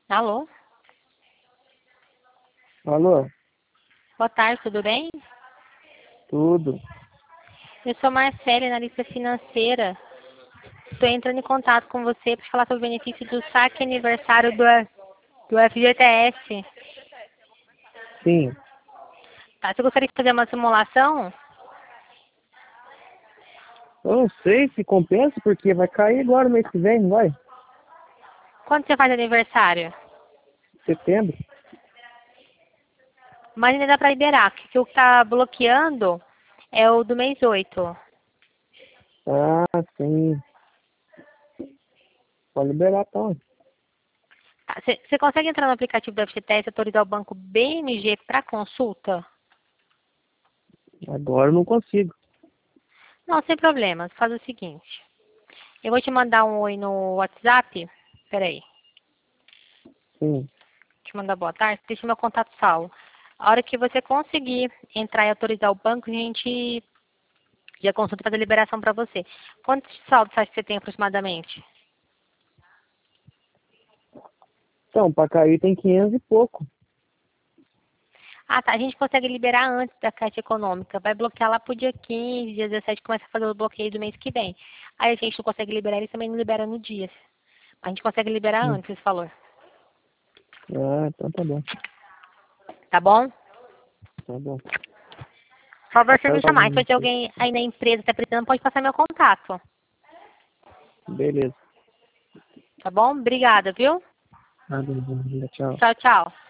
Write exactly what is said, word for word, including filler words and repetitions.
Alô? Alô? Boa tarde, tudo bem? Tudo. Eu sou Marcele, analista financeira. Estou entrando em contato com você para falar sobre o benefício do saque aniversário do, do F G T S. Sim. Tá, você gostaria de fazer uma simulação? Eu não sei se compensa, porque vai cair agora no mês que vem, não vai? Quando você faz aniversário? Setembro. Mas ainda dá para liberar, porque o que está bloqueando é o do mês oito. Ah, sim. Pode liberar, então. Tá, Você você consegue entrar no aplicativo do F G T S e autorizar o banco B M G para consulta? Agora eu não consigo. Não, sem problemas. Faz o seguinte. Eu vou te mandar um oi no WhatsApp. Peraí. Sim. Te mandar boa tarde. Deixa meu contato salvo. A hora que você conseguir entrar e autorizar o banco, a gente já consulta e faz a liberação para você. Quantos saldos você acha que você tem aproximadamente? Então, pra cair tem quinhentos e pouco. Ah, tá. A gente consegue liberar antes da Caixa Econômica. Vai bloquear lá pro dia quinze, dia dezessete, começa a fazer o bloqueio do mês que vem. Aí a gente não consegue liberar, eles também não liberam no dia. A gente consegue liberar Hum. antes esse valor. Ah, então tá bom. Tá bom? Tá bom. Só você Agora me tá chamar. Se bom. tiver alguém aí na empresa que tá precisando, pode passar meu contato. Beleza. Tá bom? Obrigada, viu? Ah, beleza. Tchau. Tchau, tchau.